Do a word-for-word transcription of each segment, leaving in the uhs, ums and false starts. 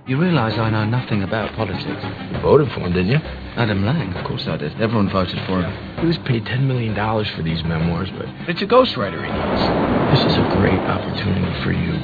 You realise I know nothing about politics? You voted for him, didn't you? Adam Lang, of course I did. Everyone voted for him. He was paid ten million dollars for these memoirs, but it's a ghostwriter he needs. This is a great opportunity for you.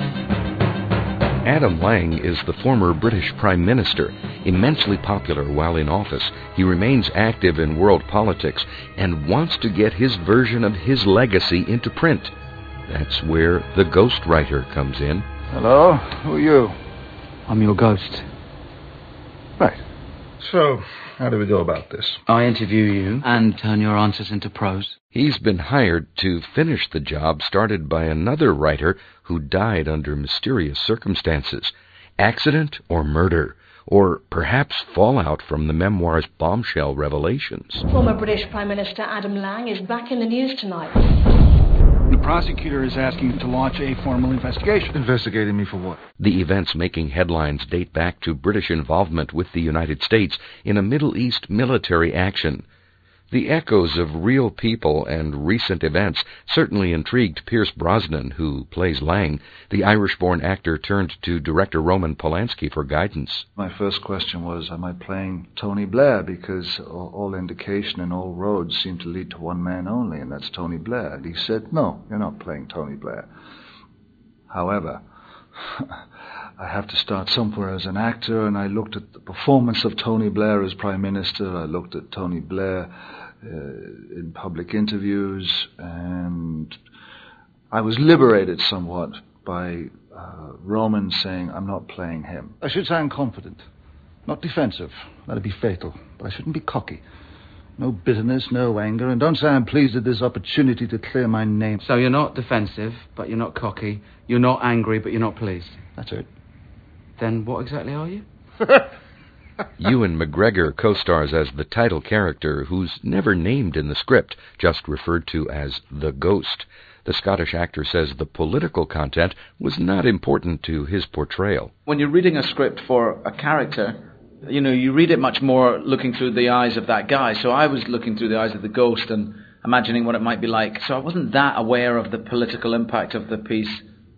Adam Lang is the former British Prime Minister. Immensely popular while in office, he remains active in world politics and wants to get his version of his legacy into print. That's where the ghostwriter comes in. Hello? Who are you? I'm your ghost. Right. So, how do we go about this? I interview you and turn your answers into prose. He's been hired to finish the job started by another writer who died under mysterious circumstances. Accident or murder, or perhaps fallout from the memoir's bombshell revelations. Former British Prime Minister Adam Lang is back in the news tonight. The prosecutor is asking to launch a formal investigation. Investigating me for what? The events making headlines date back to British involvement with the United States in a Middle East military action. The echoes of real people and recent events certainly intrigued Pierce Brosnan, who plays Lang. The Irish-born actor turned to director Roman Polanski for guidance. My first question was, am I playing Tony Blair? Because all, all indication and all roads seem to lead to one man only, and that's Tony Blair. And he said, no, you're not playing Tony Blair. However, I have to start somewhere as an actor, and I looked at the performance of Tony Blair as Prime Minister. I looked at Tony Blair uh, in public interviews, and I was liberated somewhat by uh, Roman saying, I'm not playing him. I should sound confident, not defensive. That'd be fatal, but I shouldn't be cocky. No bitterness, no anger, and don't say I'm pleased at this opportunity to clear my name. So you're not defensive, but you're not cocky. You're not angry, but you're not pleased. That's it. Then what exactly are you? Ewan McGregor co-stars as the title character, who's never named in the script, just referred to as the Ghost. The Scottish actor says the political content was not important to his portrayal. When you're reading a script for a character, you know, you read it much more looking through the eyes of that guy. So I was looking through the eyes of the Ghost and imagining what it might be like. So I wasn't that aware of the political impact of the piece.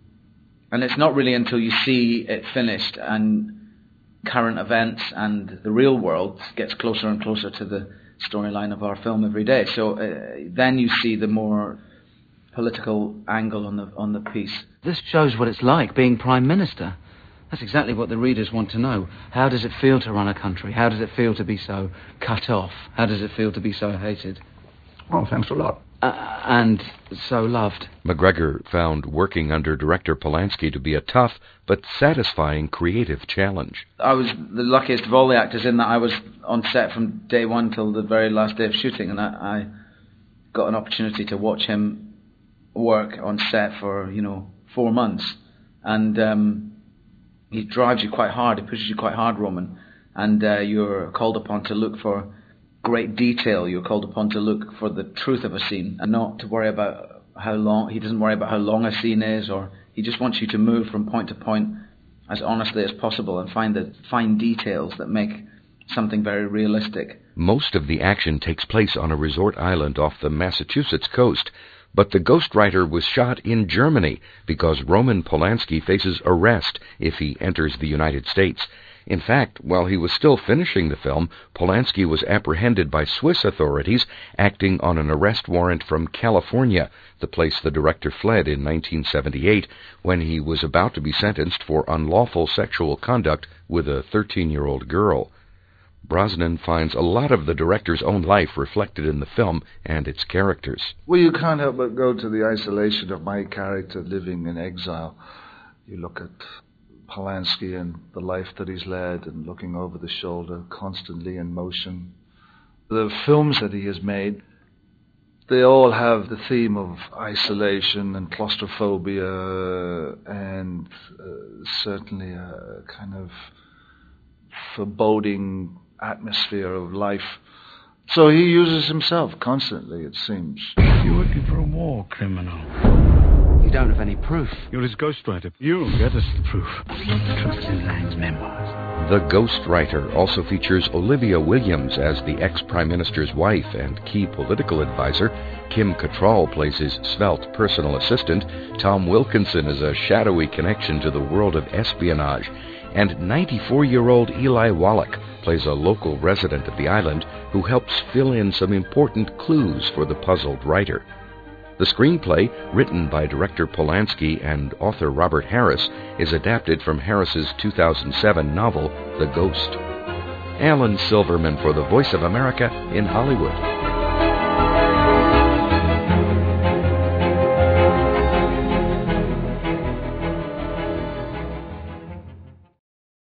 And it's not really until you see it finished and current events and the real world gets closer and closer to the storyline of our film every day. So uh, then you see the more political angle on the on the piece. This shows what it's like being Prime Minister. That's exactly what the readers want to know. How does it feel to run a country? How does it feel to be so cut off? How does it feel to be so hated? Oh, thanks a lot. Uh, and so loved. McGregor found working under director Polanski to be a tough but satisfying creative challenge. I was the luckiest of all the actors in that I was on set from day one till the very last day of shooting, and I, I got an opportunity to watch him work on set for, you know, four months. And um, he drives you quite hard, he pushes you quite hard, Roman, and uh, you're called upon to look for great detail. You're called upon to look for the truth of a scene and not to worry about how long. He doesn't worry about how long a scene is, or he just wants you to move from point to point as honestly as possible and find the fine details that make something very realistic. Most of the action takes place on a resort island off the Massachusetts coast, but The Ghostwriter was shot in Germany because Roman Polanski faces arrest if he enters the United States. In fact, while he was still finishing the film, Polanski was apprehended by Swiss authorities acting on an arrest warrant from California, the place the director fled in nineteen seventy-eight when he was about to be sentenced for unlawful sexual conduct with a thirteen-year-old girl. Brosnan finds a lot of the director's own life reflected in the film and its characters. Well, you can't help but go to the isolation of my character living in exile. You look at Polanski and the life that he's led and looking over the shoulder, constantly in motion. The films that he has made, they all have the theme of isolation and claustrophobia and uh, certainly a kind of foreboding atmosphere of life. So he uses himself constantly, it seems. You're working for a war criminal. You don't have any proof. You're his ghostwriter. You get us the proof. The truth in Lang's memoirs. The Ghostwriter also features Olivia Williams as the ex-Prime Minister's wife and key political advisor. Kim Cattrall plays his svelte personal assistant. Tom Wilkinson is a shadowy connection to the world of espionage. and ninety-four-year-old Eli Wallach plays a local resident of the island who helps fill in some important clues for the puzzled writer. The screenplay, written by director Polanski and author Robert Harris, is adapted from Harris's two thousand seven novel, The Ghost. Alan Silverman for the Voice of America in Hollywood.